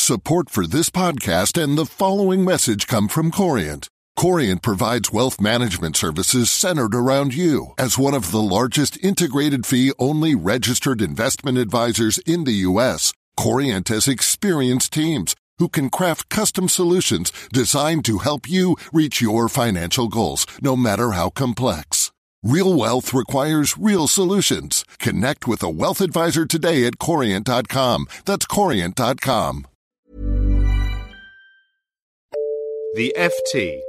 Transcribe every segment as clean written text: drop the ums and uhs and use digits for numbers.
Support for this podcast and the following message come from Corient. Corient provides wealth management services centered around you. As one of the largest integrated fee-only registered investment advisors in the U.S., Corient has experienced teams who can craft custom solutions designed to help you reach your financial goals, no matter how complex. Real wealth requires real solutions. Connect with a wealth advisor today at Corient.com. That's Corient.com. The FT.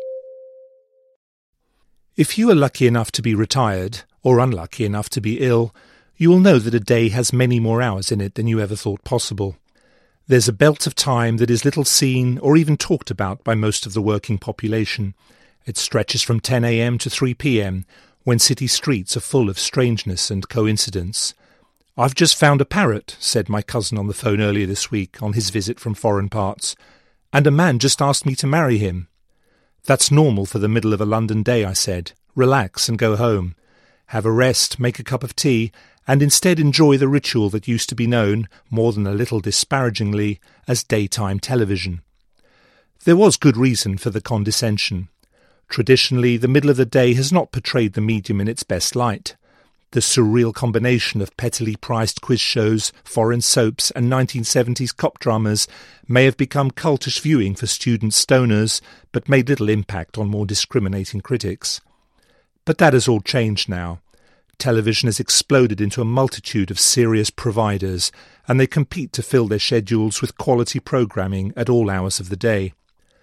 If you are lucky enough to be retired, or unlucky enough to be ill, you will know that a day has many more hours in it than you ever thought possible. There's a belt of time that is little seen or even talked about by most of the working population. It stretches from 10 a.m. to 3 p.m., when city streets are full of strangeness and coincidence. "I've just found a parrot," said my cousin on the phone earlier this week on his visit from foreign parts, "and a man just asked me to marry him." "That's normal for the middle of a London day," I said. "Relax and go home. Have a rest, make a cup of tea, and instead enjoy the ritual that used to be known, more than a little disparagingly, as daytime television." There was good reason for the condescension. Traditionally, the middle of the day has not portrayed the medium in its best light. The surreal combination of pettily priced quiz shows, foreign soaps, and 1970s cop dramas may have become cultish viewing for student stoners, but made little impact on more discriminating critics. But that has all changed now. Television has exploded into a multitude of serious providers, and they compete to fill their schedules with quality programming at all hours of the day.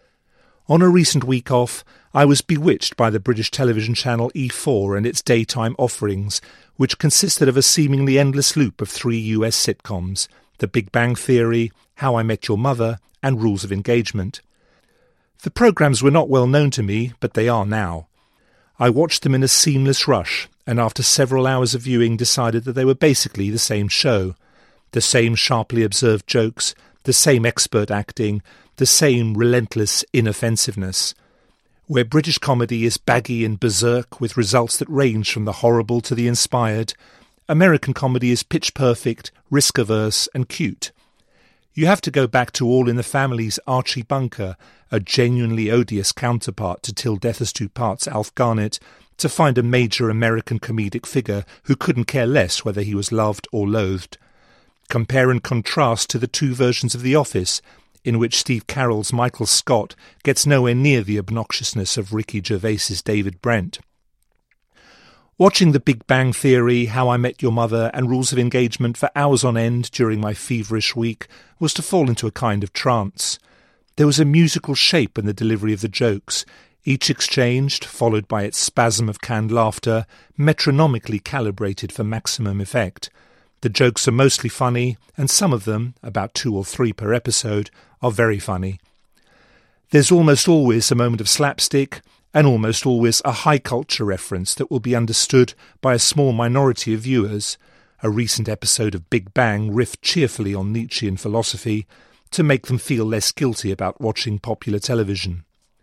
On a recent week off, I was bewitched by the British television channel E4 and its daytime offerings, which consisted of a seemingly endless loop of 3 US sitcoms, The Big Bang Theory, How I Met Your Mother, and Rules of Engagement. The programmes were not well known to me, but they are now. I watched them in a seamless rush, and after several hours of viewing decided that they were basically the same show. The same sharply observed jokes, the same expert acting, the same relentless inoffensiveness. Where British comedy is baggy and berserk with results that range from the horrible to the inspired, American comedy is pitch-perfect, risk-averse and cute. You have to go back to All in the Family's Archie Bunker, a genuinely odious counterpart to Till Death Us Do Part's Alf Garnett, to find a major American comedic figure who couldn't care less whether he was loved or loathed. Compare and contrast to the 2 versions of The Office, in which Steve Carell's Michael Scott gets nowhere near the obnoxiousness of Ricky Gervais's David Brent. Watching The Big Bang Theory, How I Met Your Mother, and Rules of Engagement for hours on end during my feverish week was to fall into a kind of trance. There was a musical shape in the delivery of the jokes, each exchanged, followed by its spasm of canned laughter, metronomically calibrated for maximum effect. The jokes are mostly funny, and some of them, about 2 or 3 per episode, are very funny. There's almost always a moment of slapstick, and almost always a high-culture reference that will be understood by a small minority of viewers. A recent episode of Big Bang riffed cheerfully on Nietzschean philosophy to make them feel less guilty about watching popular television.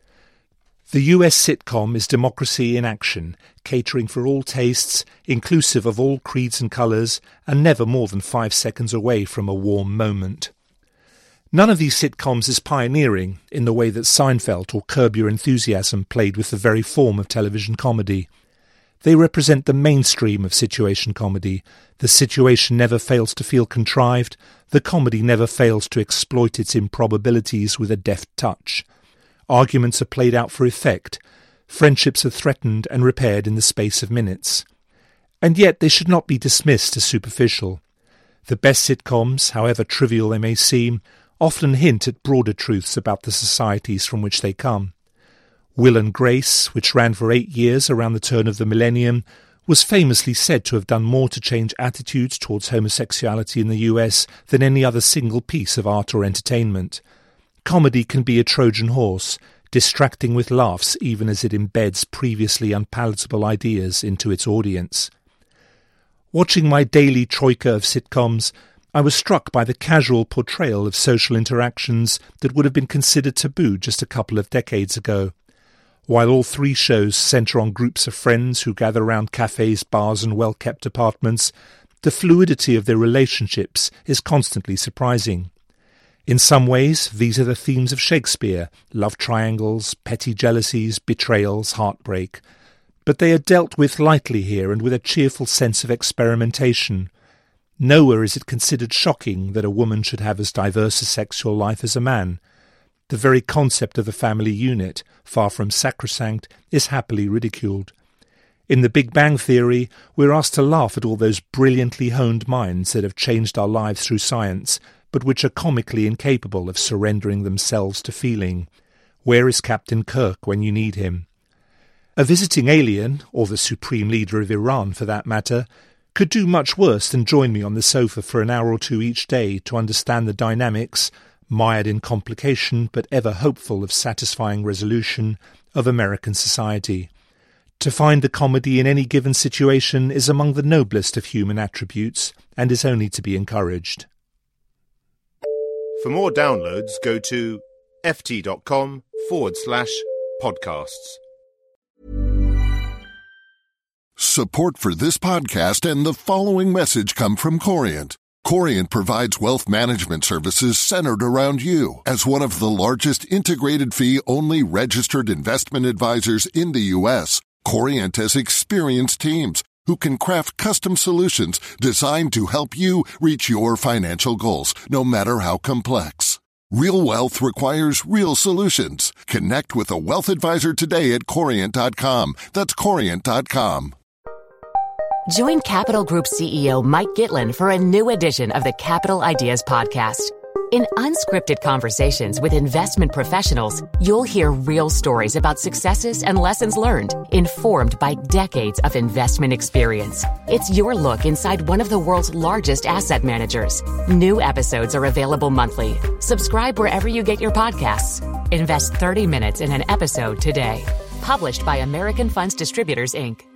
The US sitcom is democracy in action, catering for all tastes, inclusive of all creeds and colours, and never more than 5 seconds away from a warm moment. None of these sitcoms is pioneering in the way that Seinfeld or Curb Your Enthusiasm played with the very form of television comedy. They represent the mainstream of situation comedy. The situation never fails to feel contrived. The comedy never fails to exploit its improbabilities with a deft touch. Arguments are played out for effect. Friendships are threatened and repaired in the space of minutes. And yet they should not be dismissed as superficial. The best sitcoms, however trivial they may seem, often hint at broader truths about the societies from which they come. Will and Grace, which ran for 8 years around the turn of the millennium, was famously said to have done more to change attitudes towards homosexuality in the US than any other single piece of art or entertainment. Comedy can be a Trojan horse, distracting with laughs even as it embeds previously unpalatable ideas into its audience. Watching my daily troika of sitcoms, I was struck by the casual portrayal of social interactions that would have been considered taboo just a couple of decades ago. While all 3 shows centre on groups of friends who gather around cafes, bars and well-kept apartments, the fluidity of their relationships is constantly surprising. In some ways, these are the themes of Shakespeare: love triangles, petty jealousies, betrayals, heartbreak. But they are dealt with lightly here and with a cheerful sense of experimentation. Nowhere is it considered shocking that a woman should have as diverse a sexual life as a man. The very concept of the family unit, far from sacrosanct, is happily ridiculed. In The Big Bang Theory, we're asked to laugh at all those brilliantly honed minds that have changed our lives through science, but which are comically incapable of surrendering themselves to feeling. Where is Captain Kirk when you need him? A visiting alien, or the supreme leader of Iran for that matter, could do much worse than join me on the sofa for an hour or two each day to understand the dynamics, mired in complication but ever hopeful of satisfying resolution, of American society. To find the comedy in any given situation is among the noblest of human attributes and is only to be encouraged. For more downloads, go to ft.com/podcasts. Support for this podcast and the following message come from Corient. Corient provides wealth management services centered around you. As one of the largest integrated fee-only registered investment advisors in the U.S., Corient has experienced teams who can craft custom solutions designed to help you reach your financial goals, no matter how complex. Real wealth requires real solutions. Connect with a wealth advisor today at Corient.com. That's Corient.com. Join Capital Group CEO Mike Gitlin for a new edition of the Capital Ideas Podcast. In unscripted conversations with investment professionals, you'll hear real stories about successes and lessons learned, informed by decades of investment experience. It's your look inside one of the world's largest asset managers. New episodes are available monthly. Subscribe wherever you get your podcasts. Invest 30 minutes in an episode today. Published by American Funds Distributors, Inc.